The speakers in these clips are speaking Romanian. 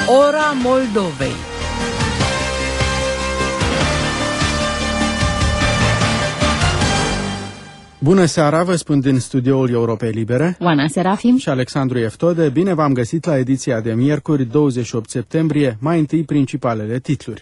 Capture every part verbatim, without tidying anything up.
Ora Moldovei. Bună seara, vă spun din studioul Europei Libere, Oana Serafim și Alexandru Eftode. Bine v-am găsit la ediția de miercuri, douăzeci și opt septembrie. Mai întâi principalele titluri.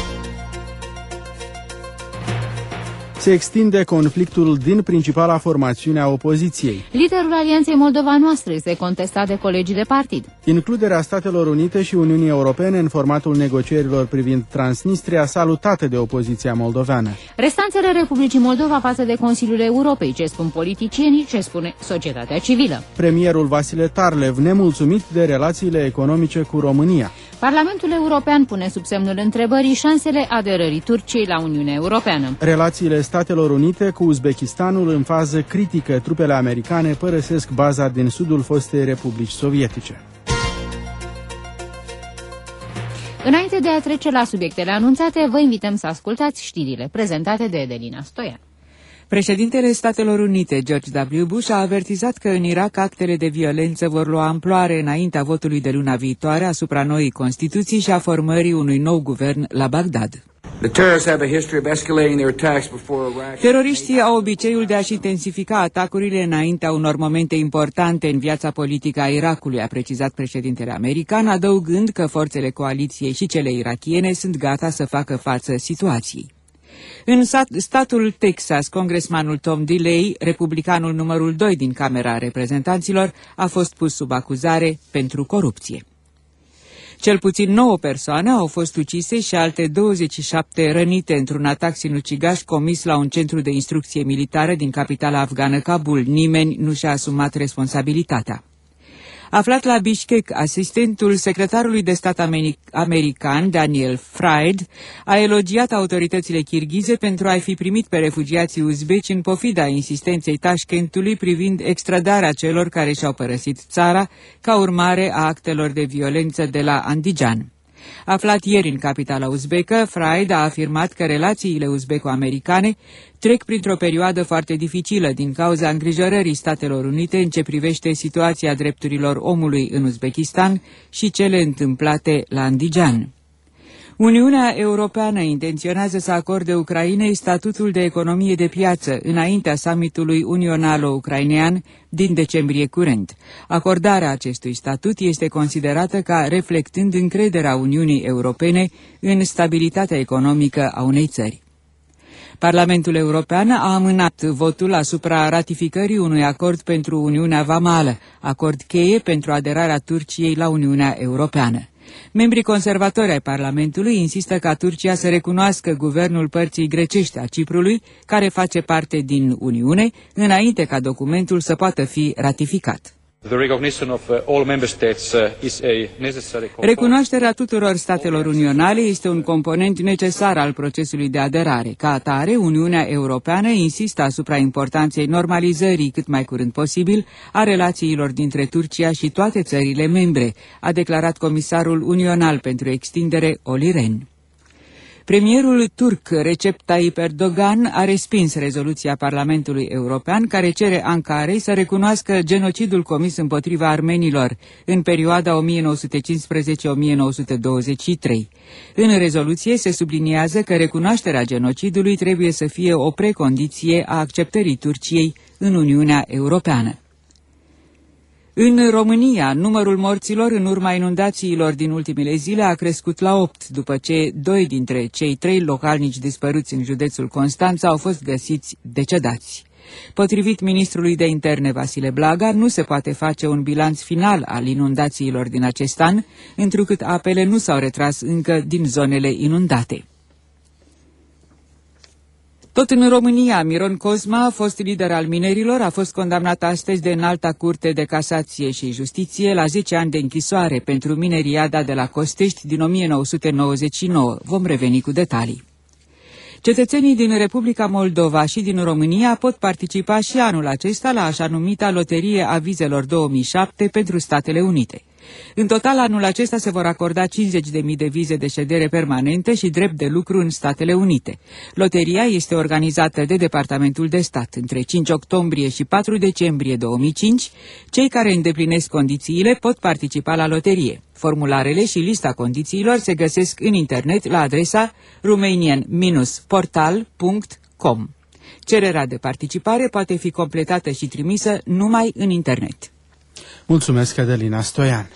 Se extinde conflictul din principala formațiune a opoziției. Liderul Alianței Moldova Noastră este contestat de colegii de partid. Includerea Statelor Unite și Uniunii Europene în formatul negocierilor privind Transnistria, salutată de opoziția moldoveană. Restanțele Republicii Moldova față de Consiliul Europei, ce spun politicienii, ce spune societatea civilă. Premierul Vasile Tarlev nemulțumit de relațiile economice cu România. Parlamentul European pune sub semnul întrebării șansele aderării Turciei la Uniunea Europeană. Relațiile Statelor Unite cu Uzbekistanul în fază critică. Trupele americane părăsesc baza din sudul fostei Republici Sovietice. Înainte de a trece la subiectele anunțate, vă invităm să ascultați știrile prezentate de Edelina Stoian. Președintele Statelor Unite, George W. Bush, a avertizat că în Irak actele de violență vor lua amploare înaintea votului de luna viitoare asupra noii Constituții și a formării unui nou guvern la Bagdad. Teroriștii au obiceiul de a-și intensifica atacurile înaintea unor momente importante în viața politică a Irakului, a precizat președintele american, adăugând că forțele coaliției și cele irakiene sunt gata să facă față situației. În statul Texas, congresmanul Tom DeLay, republicanul numărul doi din Camera Reprezentanților, a fost pus sub acuzare pentru corupție. Cel puțin nouă persoane au fost ucise și alte douăzeci și șapte rănite într-un atac sinucigaș comis la un centru de instrucție militară din capitala afgană Kabul. Nimeni nu și-a asumat responsabilitatea. Aflat la Bishkek, asistentul secretarului de stat american, Daniel Fried, a elogiat autoritățile kirghize pentru a-i fi primit pe refugiații uzbeci în pofida insistenței Tashkentului privind extradarea celor care și-au părăsit țara ca urmare a actelor de violență de la Andijan. Aflat ieri în capitala uzbecă, Fried a afirmat că relațiile uzbeco-americane trec printr-o perioadă foarte dificilă din cauza îngrijorării Statelor Unite în ce privește situația drepturilor omului în Uzbekistan și cele întâmplate la Andijan. Uniunea Europeană intenționează să acorde Ucrainei statutul de economie de piață înaintea summitului unionalo-ucrainean din decembrie curent. Acordarea acestui statut este considerată ca reflectând încrederea Uniunii Europene în stabilitatea economică a unei țări. Parlamentul European a amânat votul asupra ratificării unui acord pentru Uniunea Vamală, acord cheie pentru aderarea Turciei la Uniunea Europeană. Membrii conservatori ai Parlamentului insistă ca Turcia să recunoască guvernul părții grecești a Ciprului, care face parte din Uniune, înainte ca documentul să poată fi ratificat. Recunoașterea tuturor statelor unionale este un component necesar al procesului de aderare. Ca atare, Uniunea Europeană insistă asupra importanței normalizării cât mai curând posibil a relațiilor dintre Turcia și toate țările membre, a declarat comisarul unional pentru extindere Olli Rehn. Premierul turc Recep Tayyip Erdogan a respins rezoluția Parlamentului European care cere Ankarei să recunoască genocidul comis împotriva armenilor în perioada o mie nouă sute cincisprezece - o mie nouă sute douăzeci și trei. În rezoluție se subliniază că recunoașterea genocidului trebuie să fie o precondiție a acceptării Turciei în Uniunea Europeană. În România, numărul morților în urma inundațiilor din ultimele zile a crescut la opt, după ce doi dintre cei trei localnici dispăruți în județul Constanța au fost găsiți decedați. Potrivit ministrului de interne Vasile Blaga, nu se poate face un bilanț final al inundațiilor din acest an, întrucât apele nu s-au retras încă din zonele inundate. Tot în România, Miron Cosma, fost lider al minerilor, a fost condamnat astăzi de Înalta Curte de Casație și Justiție la zece ani de închisoare pentru mineriada de la Costești din o mie nouă sute nouăzeci și nouă. Vom reveni cu detalii. Cetățenii din Republica Moldova și din România pot participa și anul acesta la așa numita Loterie a Vizelor două mii șapte pentru Statele Unite. În total, anul acesta se vor acorda cincizeci de mii de vize de ședere permanente și drept de lucru în Statele Unite. Loteria este organizată de Departamentul de Stat. Între cinci octombrie și patru decembrie două mii cinci, cei care îndeplinesc condițiile pot participa la loterie. Formularele și lista condițiilor se găsesc în internet la adresa romanian dash portal punct com. Cererea de participare poate fi completată și trimisă numai în internet. Mulțumesc, Adelina Stoian.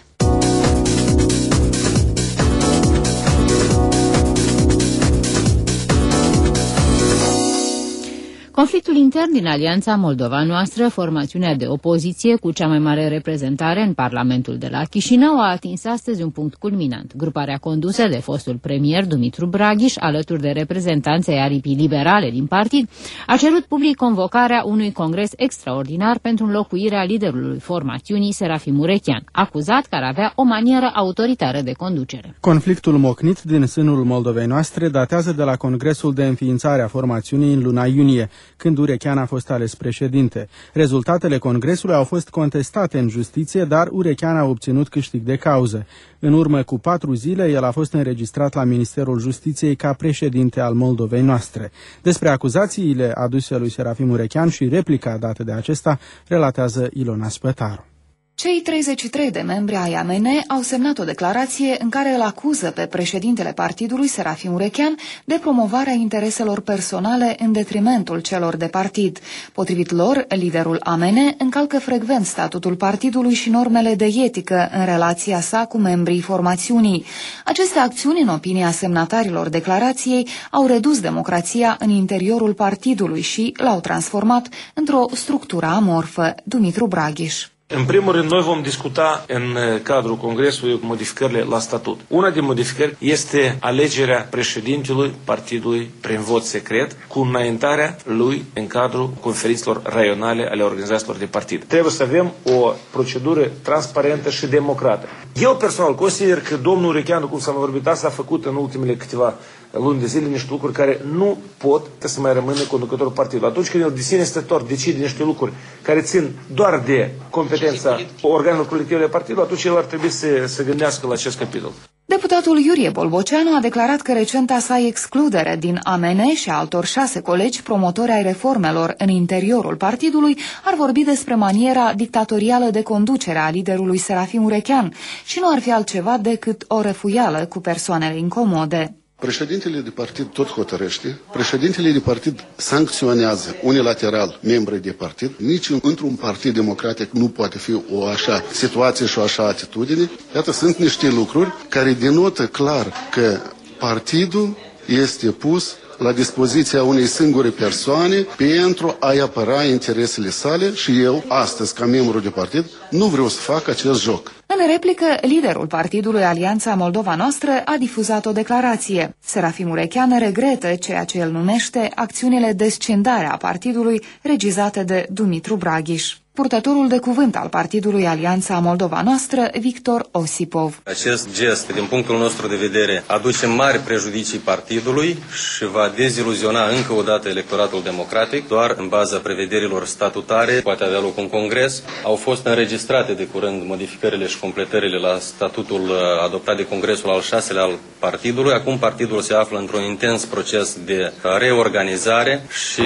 Conflictul intern din Alianța Moldova Noastră, formațiunea de opoziție cu cea mai mare reprezentare în Parlamentul de la Chișinău, a atins astăzi un punct culminant. Gruparea condusă de fostul premier Dumitru Braghiș, alături de reprezentanții aripii liberale din partid, a cerut public convocarea unui congres extraordinar pentru înlocuirea liderului formațiunii, Serafim Urechean, acuzat că ar avea o manieră autoritară de conducere. Conflictul mocnit din sânul Moldovei Noastre datează de la congresul de înființare a formațiunii în luna iunie, când Urechean a fost ales președinte. Rezultatele congresului au fost contestate în justiție, dar Urechean a obținut câștig de cauză. În urmă cu patru zile, el a fost înregistrat la Ministerul Justiției ca președinte al Moldovei Noastre. Despre acuzațiile aduse lui Serafim Urechean și replica dată de acesta, relatează Ilona Spătaru. Cei treizeci și trei de membri ai A M N au semnat o declarație în care îl acuză pe președintele partidului, Serafim Urechean, de promovarea intereselor personale în detrimentul celor de partid. Potrivit lor, liderul A M N încalcă frecvent statutul partidului și normele de etică în relația sa cu membrii formațiunii. Aceste acțiuni, în opinia semnatarilor declarației, au redus democrația în interiorul partidului și l-au transformat într-o structură amorfă. Dumitru Braghiș. În primul rând, noi vom discuta în cadrul Congresului modificările la statut. Una din modificări este alegerea președintelui partidului prin vot secret, cu înaintarea lui în cadrul conferințelor raionale ale organizațiilor de partid. Trebuie să avem o procedură transparentă și democrată. Eu personal consider că domnul Urechean, cum s-a vorbit, asta a făcut în ultimele câteva luni de zile niște lucruri care nu pot să mai rămână conducătorul partidului. Atunci când el de sine stător decide niște lucruri care țin doar de competența organelor colective ale partidului, atunci el ar trebui să se gândească la acest capitol. Deputatul Iurie Bolboceanu a declarat că recenta sa excludere din A M N și a altor șase colegi promotori ai reformelor în interiorul partidului ar vorbi despre maniera dictatorială de conducere a liderului Serafim Urechean și nu ar fi altceva decât o refuială cu persoanele incomode. Președintele de partid tot hotărăște, președintele de partid sancționează unilateral membrii de partid. Nici într-un partid democratic nu poate fi o așa situație și o așa atitudine. Iată, sunt niște lucruri care denotă clar că partidul este pus la dispoziția unei singure persoane pentru a-i apăra interesele sale și eu, astăzi, ca membru de partid, nu vreau să fac acest joc. În replică, liderul partidului Alianța Moldova Noastră a difuzat o declarație. Serafim Urechean regretă ceea ce el numește acțiunile de scindare a partidului regizate de Dumitru Braghiș. Purtătorul de cuvânt al partidului Alianța Moldova Noastră, Victor Osipov. Acest gest, din punctul nostru de vedere, aduce mari prejudicii partidului și va deziluziona încă o dată electoratul democratic. Doar în baza prevederilor statutare poate avea loc un congres. Au fost înregistrate de curând modificările și completările la statutul adoptat de Congresul al șaselea al partidului. Acum partidul se află într-un intens proces de reorganizare și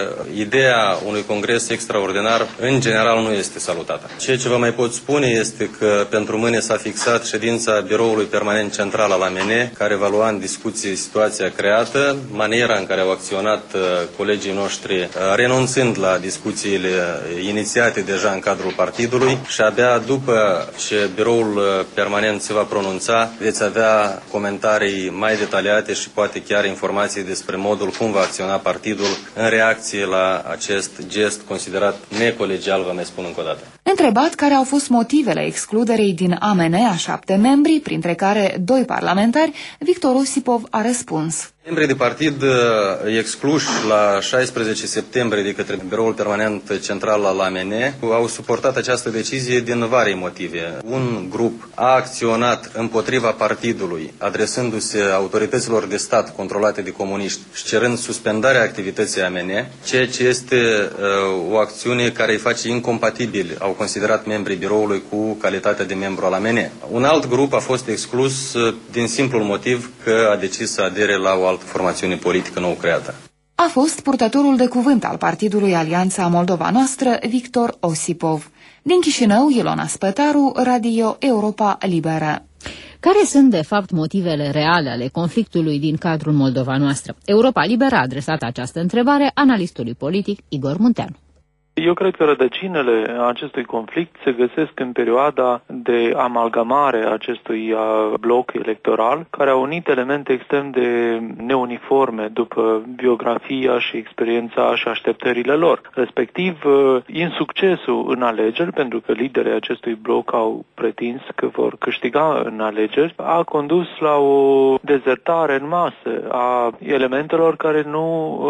ideea unui congres extraordinar în general nu este salutată. Ceea ce vă mai pot spune este că pentru mâine s-a fixat ședința Biroului Permanent Central al A M N, care va lua în discuție situația creată, maniera în care au acționat colegii noștri, renunțând la discuțiile inițiate deja în cadrul partidului și abia după ce Biroul Permanent se va pronunța, veți avea comentarii mai detaliate și poate chiar informații despre modul cum va acționa partidul în reacție la acest gest considerat necolegial. Vă mai spun încă o dată. Întrebat care au fost motivele excluderii din A M N a șapte membri, printre care doi parlamentari, Victor Osipov a răspuns. Membrii de partid excluși la șaisprezece septembrie de către Biroul Permanent Central al A M N au suportat această decizie din vari motive. Un grup a acționat împotriva partidului, adresându-se autorităților de stat controlate de comuniști și cerând suspendarea activității A M N, ceea ce este uh, o acțiune care îi face incompatibili, au considerat membrii biroului, cu calitatea de membru al A M N. Un alt grup a fost exclus uh, din simplul motiv că a decis să adere la o altă formațiune politică nou creată. A fost purtătorul de cuvânt al partidului Alianța Moldova Noastră, Victor Osipov. Din Chișinău, Ilona Spătaru, Radio Europa Liberă. Care sunt, de fapt, motivele reale ale conflictului din cadrul Moldova Noastră? Europa Liberă a adresat această întrebare analistului politic Igor Munteanu. Eu cred că rădăcinile acestui conflict se găsesc în perioada de amalgamare a acestui bloc electoral, care a unit elemente extrem de neuniforme după biografia și experiența și așteptările lor. Respectiv, insuccesul în alegeri, pentru că liderii acestui bloc au pretins că vor câștiga în alegeri, a condus la o dezertare în masă a elementelor care nu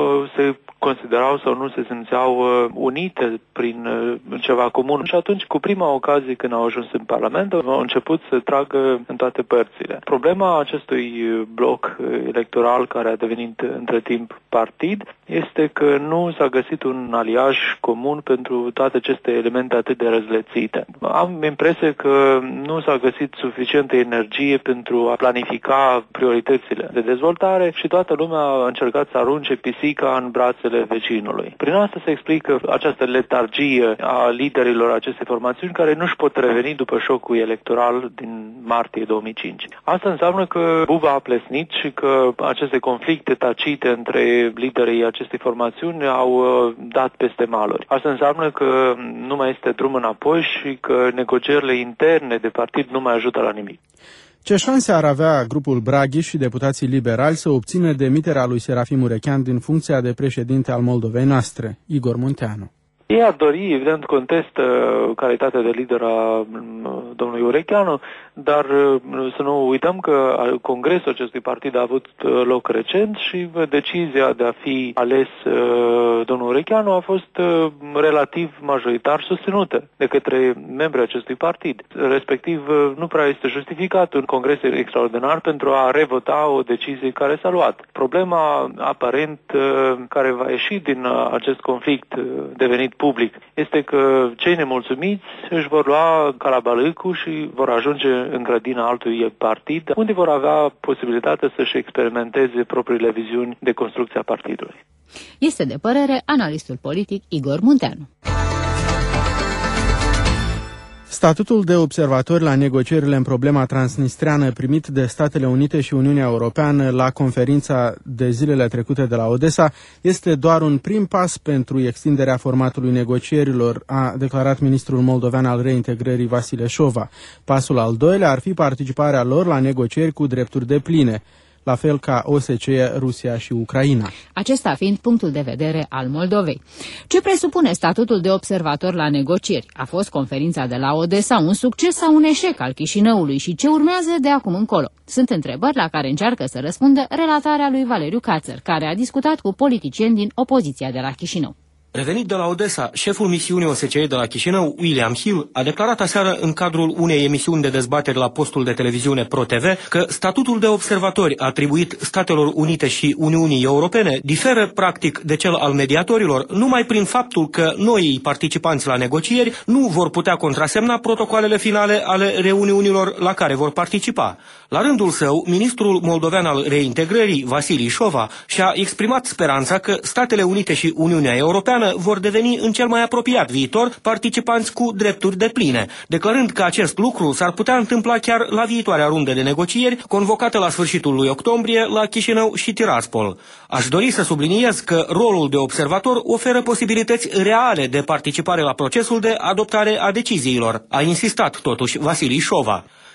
se considerau sau nu se simțeau unite prin ceva comun. Și atunci, cu prima ocazie când au ajuns în Parlament, au început să tragă în toate părțile. Problema acestui bloc electoral, care a devenit între timp partid, este că nu s-a găsit un aliaj comun pentru toate aceste elemente atât de răzlețite. Am impresia că nu s-a găsit suficientă energie pentru a planifica prioritățile de dezvoltare și toată lumea a încercat să arunce pisica în brațele vecinului. Prin asta se explică această letargie a liderilor acestei formațiuni, care nu își pot reveni după șocul electoral din martie două mii cinci. Asta înseamnă că buba a plesnit și că aceste conflicte tacite între liderii acestei formațiuni au dat peste maluri. Asta înseamnă că nu mai este drum înapoi și că negocierile interne de partid nu mai ajută la nimic. Ce șanse ar avea grupul Braghi și deputații liberali să obțină demiterea lui Serafim Urechean din funcția de președinte al Moldovei Noastre? Igor Munteanu. Ei ar dori, evident, contestă calitatea de lider a domnului Urecheanu, dar să nu uităm că congresul acestui partid a avut loc recent și decizia de a fi ales domnul Urecheanu a fost relativ majoritar susținută de către membrii acestui partid. Respectiv, nu prea este justificat un congres extraordinar pentru a revota o decizie care s-a luat. Problema aparent care va ieși din acest conflict devenit public este că cei nemulțumiți își vor lua calabalâcul și vor ajunge în grădina altui partid, unde vor avea posibilitatea să-și experimenteze propriile viziuni de construcție a partidului. Este de părere analistul politic Igor Munteanu. Statutul de observator la negocierile în problema transnistreană primit de Statele Unite și Uniunea Europeană la conferința de zilele trecute de la Odessa este doar un prim pas pentru extinderea formatului negocierilor, a declarat ministrul moldovean al reintegrării Vasile Șova. Pasul al doilea ar fi participarea lor la negocieri cu drepturi depline, la fel ca O S C E, Rusia și Ucraina. Acesta fiind punctul de vedere al Moldovei. Ce presupune statutul de observator la negocieri? A fost conferința de la Odessa un succes sau un eșec al Chișinăului și ce urmează de acum încolo? Sunt întrebări la care încearcă să răspundă relatarea lui Valeriu Cațăr, care a discutat cu politicieni din opoziția de la Chișinău. Revenit de la Odessa, șeful misiunii O S C E de la Chișinău, William Hill, a declarat aseară în cadrul unei emisiuni de dezbateri la postul de televiziune Pro T V că statutul de observatori atribuit Statelor Unite și Uniunii Europene diferă practic de cel al mediatorilor numai prin faptul că noii participanți la negocieri nu vor putea contrasemna protocoalele finale ale reuniunilor la care vor participa. La rândul său, ministrul moldovean al reintegrării, Vasile Șova, și-a exprimat speranța că Statele Unite și Uniunea Europeană vor deveni în cel mai apropiat viitor participanți cu drepturi depline, declarând că acest lucru s-ar putea întâmpla chiar la viitoarea rundă de negocieri, convocată la sfârșitul lui octombrie la Chișinău și Tiraspol. Aș dori să subliniez că rolul de observator oferă posibilități reale de participare la procesul de adoptare a deciziilor, a insistat totuși Vasile Șova.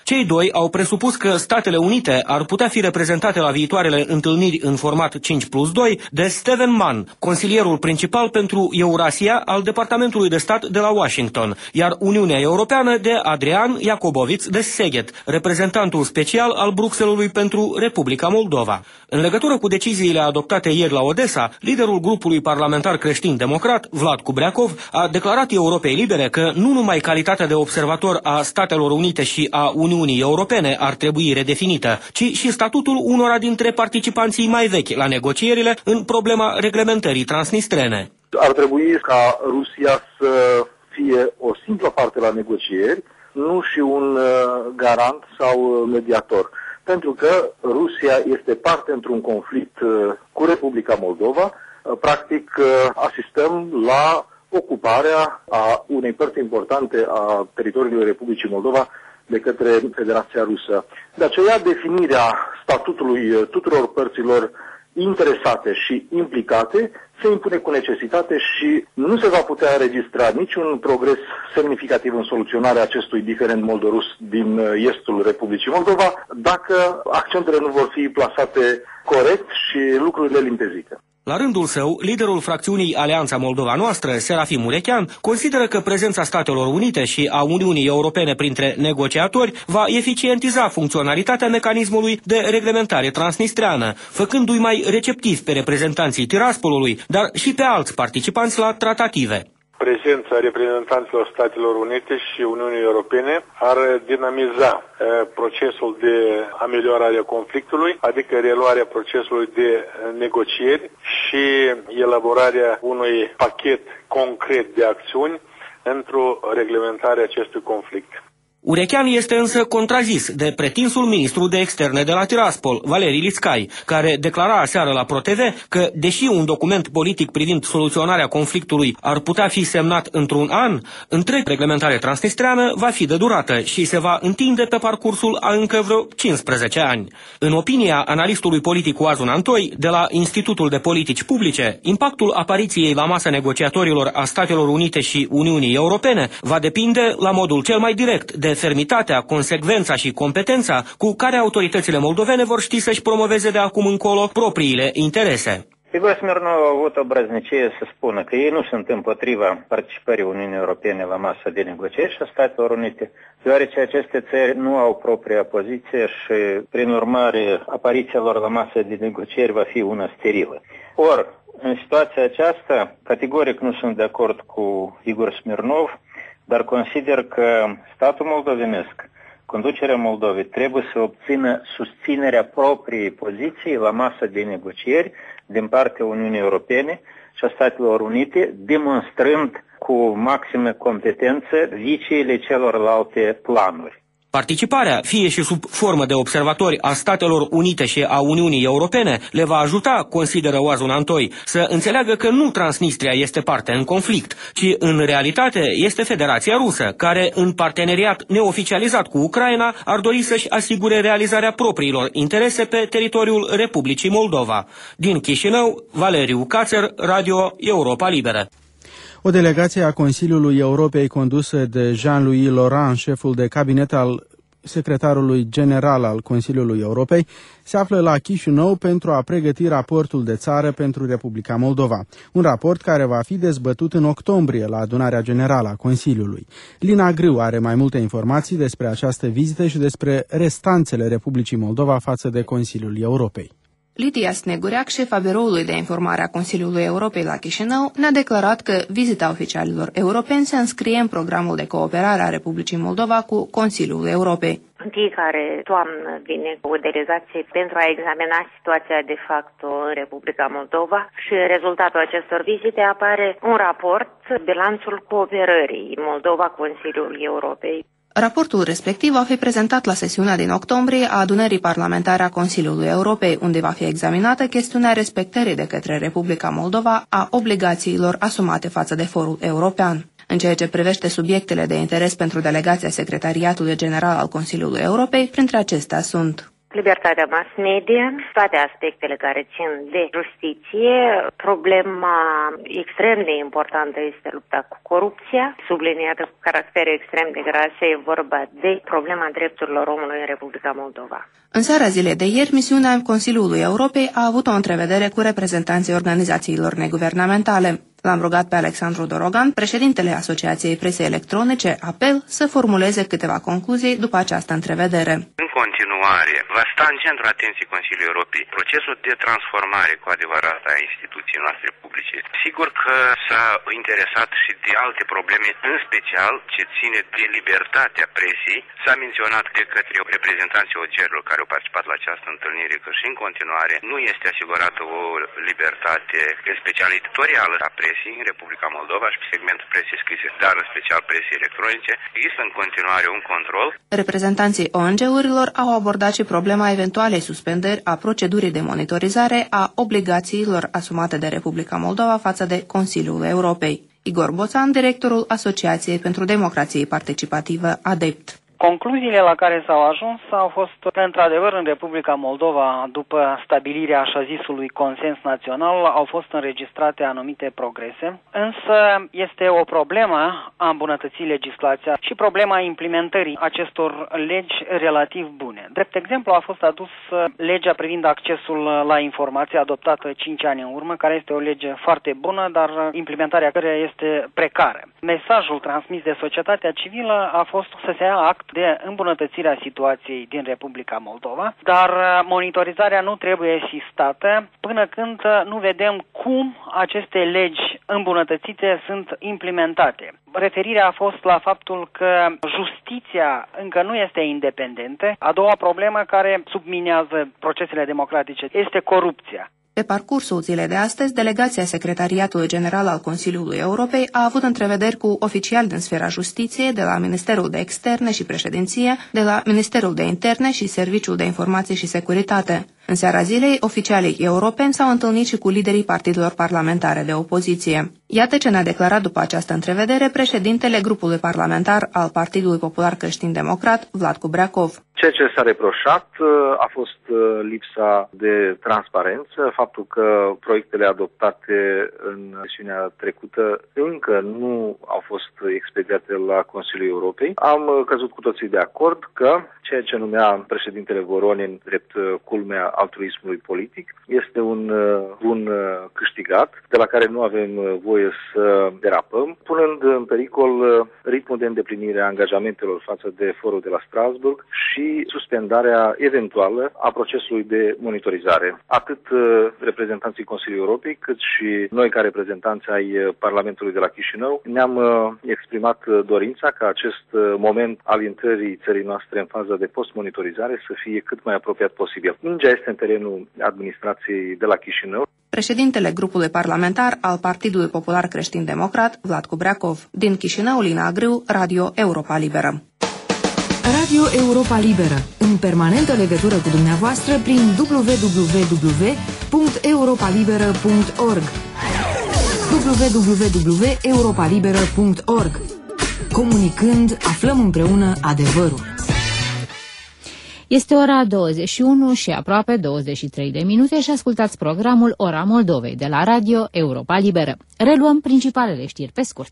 Cei doi au presupus că Statele Unite ar putea fi reprezentate la viitoarele întâlniri în format cinci plus doi de Steven Mann, consilierul principal pentru Eurasia al Departamentului de Stat de la Washington, iar Uniunea Europeană de Adrian Iacoboviț de Szeged, reprezentantul special al Bruxellesului pentru Republica Moldova. În legătură cu deciziile adoptate ieri la Odessa, liderul grupului parlamentar creștin-democrat, Vlad Kubreakov, a declarat Europei Libere că nu numai calitatea de observator a Statelor Unite și a Uniunii Europene ar trebui redefinită, ci și statutul unora dintre participanții mai vechi la negocierile în problema reglementării transnistrene. Ar trebui ca Rusia să fie o simplă parte la negocieri, nu și un garant sau mediator. Pentru că Rusia este parte într-un conflict cu Republica Moldova. Practic asistăm la ocuparea a unei părți importante a teritoriului Republicii Moldova de către Federația Rusă. De aceea, definirea statutului tuturor părților interesate și implicate se impune cu necesitate și nu se va putea înregistra niciun progres semnificativ în soluționarea acestui diferend moldorus din estul Republicii Moldova dacă accentele nu vor fi plasate corect și lucrurile limpezite. La rândul său, liderul fracțiunii Alianța Moldova Noastră, Serafim Murechean, consideră că prezența Statelor Unite și a Uniunii Europene printre negociatori va eficientiza funcționalitatea mecanismului de reglementare transnistreană, făcându-i mai receptivi pe reprezentanții Tiraspolului, dar și pe alți participanți la tratative. Prezența reprezentanților Statelor Unite și Uniunii Europene ar dinamiza e, procesul de ameliorare a conflictului, adică reluarea procesului de negocieri și elaborarea unui pachet concret de acțiuni într-o reglementare a acestui conflict. Urechean este însă contrazis de pretinsul ministru de externe de la Tiraspol, Valeri Liscai, care declara aseară la ProTV că, deși un document politic privind soluționarea conflictului ar putea fi semnat într-un an, întreg reglementare transnistreană va fi de durată și se va întinde pe parcursul a încă vreo cincisprezece ani. În opinia analistului politic Oazun Antoi, de la Institutul de Politici Publice, impactul apariției la masa negociatorilor a Statelor Unite și Uniunii Europene va depinde la modul cel mai direct de fermitatea, consecvența și competența cu care autoritățile moldovene vor ști să-și promoveze de acum încolo propriile interese. Igor Smirnov a avut o brăznicie să spună că ei nu sunt împotriva participării Uniunii Europene la masa de negocieri și a Statelor Unite, deoarece aceste țări nu au propria poziție și, prin urmare, apariția lor la masa de negocieri va fi una sterilă. Or, în situația aceasta, categoric nu sunt de acord cu Igor Smirnov, dar consider că statul moldovenesc, conducerea Moldovei, trebuie să obțină susținerea propriei poziții la masa de negocieri din partea Uniunii Europene și a Statelor Unite, demonstrând cu maximă competență viciile celorlalte planuri. Participarea, fie și sub formă de observatori a Statelor Unite și a Uniunii Europene, le va ajuta, consideră Oazun Antoi, să înțeleagă că nu Transnistria este parte în conflict, ci în realitate este Federația Rusă, care, în parteneriat neoficializat cu Ucraina, ar dori să-și asigure realizarea propriilor interese pe teritoriul Republicii Moldova. Din Chișinău, Valeriu Cațer, Radio Europa Liberă. O delegație a Consiliului Europei condusă de Jean-Louis Laurent, șeful de cabinet al secretarului general al Consiliului Europei, se află la Chișinău pentru a pregăti raportul de țară pentru Republica Moldova. Un raport care va fi dezbătut în octombrie la adunarea generală a Consiliului. Lina Grâu are mai multe informații despre această vizită și despre restanțele Republicii Moldova față de Consiliul Europei. Lidia Snegureac, șefa biroului de informare a Consiliului Europei la Chișinău, ne-a declarat că vizita oficialilor europeni se înscrie în programul de cooperare a Republicii Moldova cu Consiliul Europei. În fiecare toamnă vine o delegație pentru a examina situația de facto în Republica Moldova și rezultatul acestor vizite apare un raport, bilanțul cooperării Moldova-Consiliul Europei. Raportul respectiv va fi prezentat la sesiunea din octombrie a adunării parlamentare a Consiliului Europei, unde va fi examinată chestiunea respectării de către Republica Moldova a obligațiilor asumate față de forul european. În ceea ce privește subiectele de interes pentru delegația Secretariatului General al Consiliului Europei, printre acestea sunt Libertatea mass media, toate aspectele care țin de justiție. Problema extrem de importantă este lupta cu corupția, subliniată cu caracter extrem de grase, e vorba de problema drepturilor omului în Republica Moldova. În seara zilei de ieri, misiunea Consiliului Europei a avut o întrevedere cu reprezentanții organizațiilor neguvernamentale. L-am rugat pe Alexandru Dorogan, președintele Asociației Presei Electronice, apel să formuleze câteva concluzii după această întrevedere. În continuare, va sta în centrul atenției Consiliului Europei procesul de transformare cu adevărat a instituției noastre publice. Sigur că s-a interesat și de alte probleme, în special ce ține de libertatea presei. S-a menționat de către reprezentanții O G R-ului care au participat la această întâlnire că și în continuare nu este asigurată o libertate, în special editorială, a presei în Republica Moldova și pe segmentul presei scrise, dar în special presei electronice. Există în continuare un control. Reprezentanții O N G-urilor au abordat și problema eventualei suspendări a procedurii de monitorizare a obligațiilor asumate de Republica Moldova față de Consiliul Europei. Igor Boțan, directorul Asociației pentru Democrație Participativă ADEPT. Concluziile la care s-au ajuns au fost că, într-adevăr, în Republica Moldova, după stabilirea așa zisului consens național, au fost înregistrate anumite progrese, însă este o problemă a îmbunătății legislația și problema implementării acestor legi relativ bune. Drept exemplu a fost adus legea privind accesul la informație adoptată cinci ani în urmă, care este o lege foarte bună, dar implementarea căreia este precară. Mesajul transmis de societatea civilă a fost să se ia act de îmbunătățirea situației din Republica Moldova, dar monitorizarea nu trebuie sistată până când nu vedem cum aceste legi îmbunătățite sunt implementate. Referirea a fost la faptul că justiția încă nu este independentă. A doua problemă care subminează procesele democratice este corupția. Pe parcursul zilei de astăzi, delegația Secretariatului General al Consiliului Europei a avut întrevederi cu oficiali din sfera justiției, de la Ministerul de Externe și Președinție, de la Ministerul de Interne și Serviciul de Informații și Securitate. În seara zilei, oficialii europeni s-au întâlnit și cu liderii partidelor parlamentare de opoziție. Iată ce ne-a declarat după această întrevedere președintele grupului parlamentar al Partidului Popular Creștin-Democrat, Vlad Cubreacov. Ceea ce s-a reproșat a fost lipsa de transparență, faptul că proiectele adoptate în sesiunea trecută încă nu au fost expediate la Consiliul Europei. Am căzut cu toții de acord că ceea ce numea președintele Voronin drept culmea altruismului politic este un bun câștigat, de la care nu avem voie să derapăm, punând în pericol ritmul de îndeplinire a angajamentelor față de forul de la Strasbourg și suspendarea eventuală a procesului de monitorizare. Atât reprezentanții Consiliului Europei, cât și noi ca reprezentanți ai Parlamentului de la Chișinău ne-am exprimat dorința ca acest moment al intrării țării noastre în fază de post-monitorizare să fie cât mai apropiat posibil. Mingea este în terenul administrației de la Chișinău. Președintele grupului parlamentar al Partidului Popular Creștin-Democrat, Vlad Cubreacov. Din Chișinău, Lina Grâu, Radio Europa Liberă. Radio Europa Liberă, în permanentă legătură cu dumneavoastră prin w w w punct europa liberă punct org w w w punct europa liberă punct org. Comunicând, aflăm împreună adevărul. Este ora douăzeci și unu și aproape douăzeci și trei de minute și ascultați programul Ora Moldovei de la Radio Europa Liberă. Reluăm principalele știri pe scurt.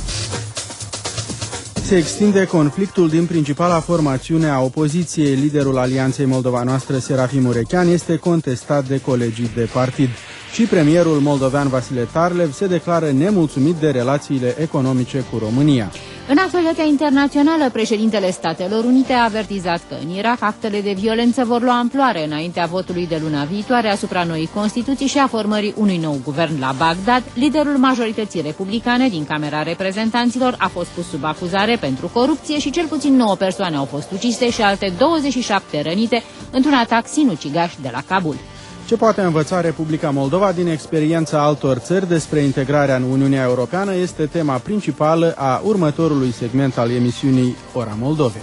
Se extinde conflictul din principala formațiune a opoziției. Liderul Alianței Moldova Noastră, Serafim Urechean, este contestat de colegii de partid. Și premierul moldovean Vasile Tarlev se declară nemulțumit de relațiile economice cu România. În actualitatea internațională, președintele Statelor Unite a avertizat că în Irak actele de violență vor lua amploare înaintea votului de luna viitoare asupra noii Constituții și a formării unui nou guvern la Bagdad. Liderul majorității republicane din Camera Reprezentanților a fost pus sub acuzare pentru corupție și cel puțin nouă persoane au fost ucise și alte douăzeci și șapte rănite într-un atac sinucigaș de la Kabul. Ce poate învăța Republica Moldova din experiența altor țări despre integrarea în Uniunea Europeană este tema principală a următorului segment al emisiunii Ora Moldovei.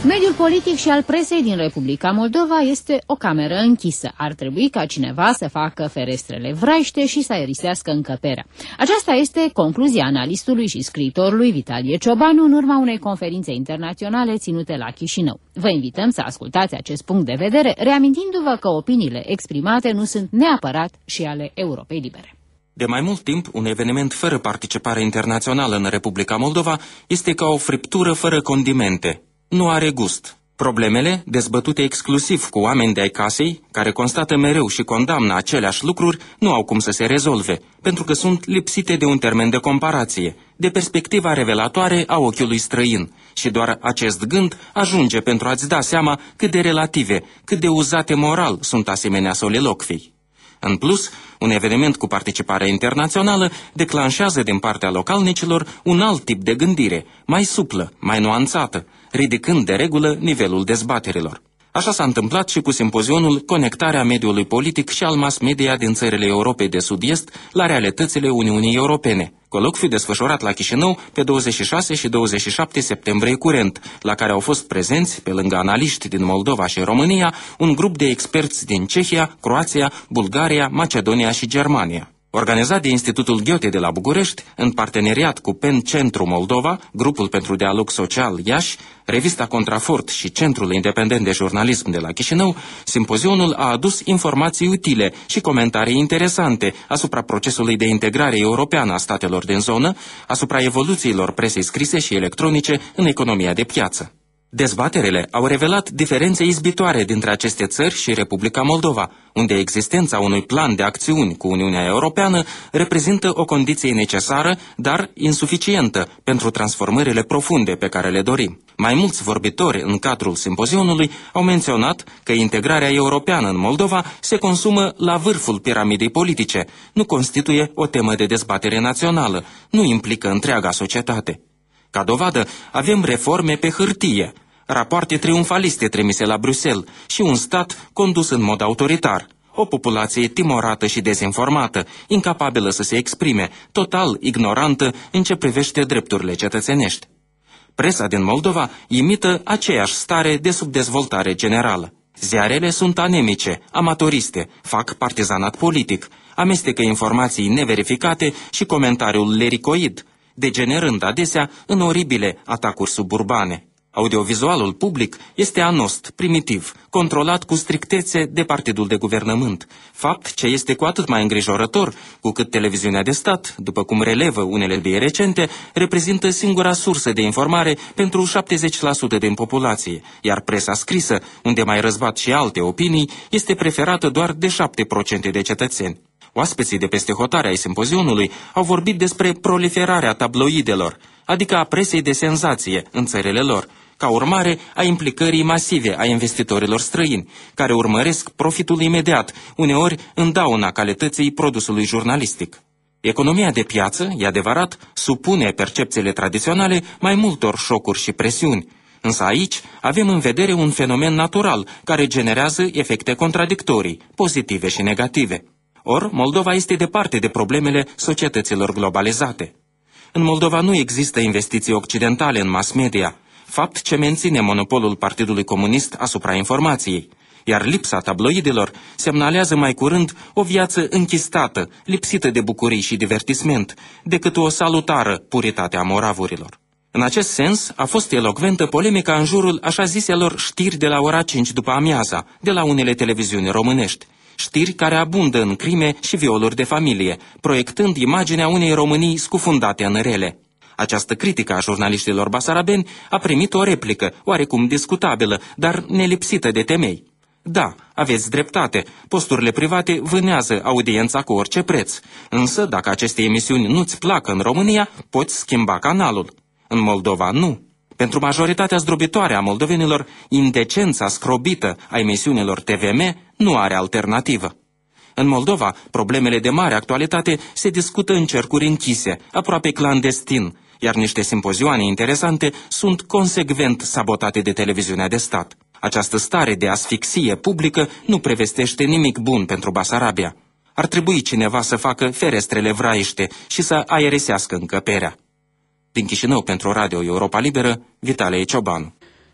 Mediul politic și al presei din Republica Moldova este o cameră închisă. Ar trebui ca cineva să facă ferestrele vraiște și să aerisească încăperea. Aceasta este concluzia analistului și scriitorului Vitalie Ciobanu în urma unei conferințe internaționale ținute la Chișinău. Vă invităm să ascultați acest punct de vedere, reamintindu-vă că opiniile exprimate nu sunt neapărat și ale Europei Libere. De mai mult timp, un eveniment fără participare internațională în Republica Moldova este ca o friptură fără condimente. Nu are gust. Problemele, dezbătute exclusiv cu oameni de-ai casei, care constată mereu și condamnă aceleași lucruri, nu au cum să se rezolve, pentru că sunt lipsite de un termen de comparație, de perspectiva revelatoare a ochiului străin. Și doar acest gând ajunge pentru a-ți da seama cât de relative, cât de uzate moral sunt asemenea solilocvii. În plus, un eveniment cu participare internațională declanșează din partea localnicilor un alt tip de gândire, mai suplă, mai nuanțată, ridicând de regulă nivelul dezbaterilor. Așa s-a întâmplat și cu simpozionul Conectarea mediului politic și al mass media din țările Europei de Sud-Est la realitățile Uniunii Europene, colocviu desfășurat la Chișinău pe douăzeci și șase și douăzeci și șapte septembrie curent, la care au fost prezenți, pe lângă analiști din Moldova și România, un grup de experți din Cehia, Croația, Bulgaria, Macedonia și Germania. Organizat de Institutul Goethe de la București, în parteneriat cu Pen Centru Moldova, Grupul pentru Dialog Social Iași, Revista Contrafort și Centrul Independent de Jurnalism de la Chișinău, simpozionul a adus informații utile și comentarii interesante asupra procesului de integrare europeană a statelor din zonă, asupra evoluțiilor presei scrise și electronice în economia de piață. Dezbaterele au revelat diferențe izbitoare dintre aceste țări și Republica Moldova, unde existența unui plan de acțiuni cu Uniunea Europeană reprezintă o condiție necesară, dar insuficientă pentru transformările profunde pe care le dorim. Mai mulți vorbitori în cadrul simpozionului au menționat că integrarea europeană în Moldova se consumă la vârful piramidei politice, nu constituie o temă de dezbatere națională, nu implică întreaga societate. Ca dovadă, avem reforme pe hârtie, rapoarte triumfaliste trimise la Bruxelles și un stat condus în mod autoritar, o populație timorată și dezinformată, incapabilă să se exprime, total ignorantă în ce privește drepturile cetățenești. Presa din Moldova imită aceeași stare de subdezvoltare generală. Ziarele sunt anemice, amatoriste, fac partizanat politic, amestecă informații neverificate și comentariul lericoid, degenerând adesea în oribile atacuri suburbane. Audiovizualul public este anost, primitiv, controlat cu strictețe de partidul de guvernământ, fapt ce este cu atât mai îngrijorător cu cât televiziunea de stat, după cum relevă unele vie recente, reprezintă singura sursă de informare pentru șaptezeci la sută din populație, iar presa scrisă, unde mai răzbat și alte opinii, este preferată doar de șapte la sută de cetățeni. Oaspeții de peste hotare ai simpozionului au vorbit despre proliferarea tabloidelor, adică a presei de senzație în țările lor, ca urmare a implicării masive a investitorilor străini, care urmăresc profitul imediat, uneori în dauna calității produsului jurnalistic. Economia de piață, e adevărat, supune percepțiile tradiționale mai multor șocuri și presiuni, însă aici avem în vedere un fenomen natural care generează efecte contradictorii, pozitive și negative. Or, Moldova este departe de problemele societăților globalizate. În Moldova nu există investiții occidentale în mass media, fapt ce menține monopolul Partidului Comunist asupra informației, iar lipsa tabloidelor semnalează mai curând o viață închistată, lipsită de bucurii și divertisment, decât o salutară puritate a moravurilor. În acest sens, a fost elocventă polemica în jurul așa ziselor știri de la ora cinci după amiaza, de la unele televiziuni românești. Știri care abundă în crime și violuri de familie, proiectând imaginea unei Românii scufundate în rele. Această critică a jurnaliștilor basarabeni a primit o replică, oarecum discutabilă, dar nelipsită de temei. Da, aveți dreptate, posturile private vânează audiența cu orice preț, însă dacă aceste emisiuni nu-ți plac în România, poți schimba canalul. În Moldova nu. Pentru majoritatea zdrobitoare a moldovenilor, indecența scrobită a emisiunilor T V M nu are alternativă. În Moldova, problemele de mare actualitate se discută în cercuri închise, aproape clandestin, iar niște simpozioane interesante sunt consecvent sabotate de televiziunea de stat. Această stare de asfixie publică nu prevestește nimic bun pentru Basarabia. Ar trebui cineva să facă ferestrele vraiște și să aerisească încăperea. Din Chișinău pentru Radio Europa Liberă, Vitalie Ciobanu.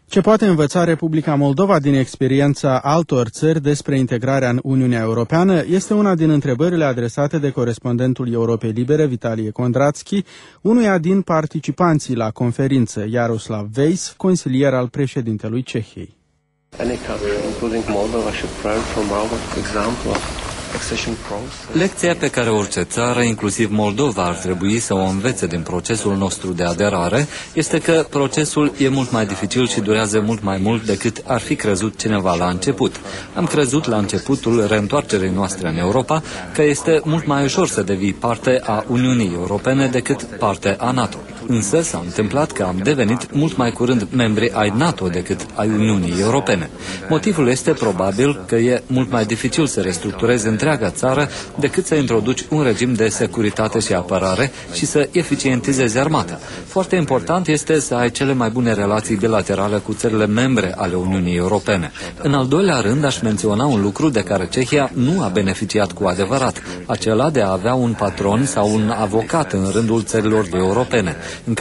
Ce poate învăța Republica Moldova din experiența altor țări despre integrarea în Uniunea Europeană este una din întrebările adresate de corespondentul Europei Libere, Vitalie Kondratski, unuia din participanții la conferință, Jaroslav Weiss, consilier al președintelui Cehiei. Any country, including Moldova, should learn from our example of lecția pe care orice țară, inclusiv Moldova, ar trebui să o învețe din procesul nostru de aderare este că procesul e mult mai dificil și durează mult mai mult decât ar fi crezut cineva la început. Am crezut la începutul reîntoarcerii noastre în Europa că este mult mai ușor să devii parte a Uniunii Europene decât parte a NATO. Însă s-a întâmplat că am devenit mult mai curând membri ai NATO decât ai Uniunii Europene. Motivul este probabil că e mult mai dificil să restructurezi întreaga țară decât să introduci un regim de securitate și apărare și să eficientizezi armata. Foarte important este să ai cele mai bune relații bilaterale cu țările membre ale Uniunii Europene. În al doilea rând, aș menționa un lucru de care Cehia nu a beneficiat cu adevărat, acela de a avea un patron sau un avocat în rândul țărilor europene.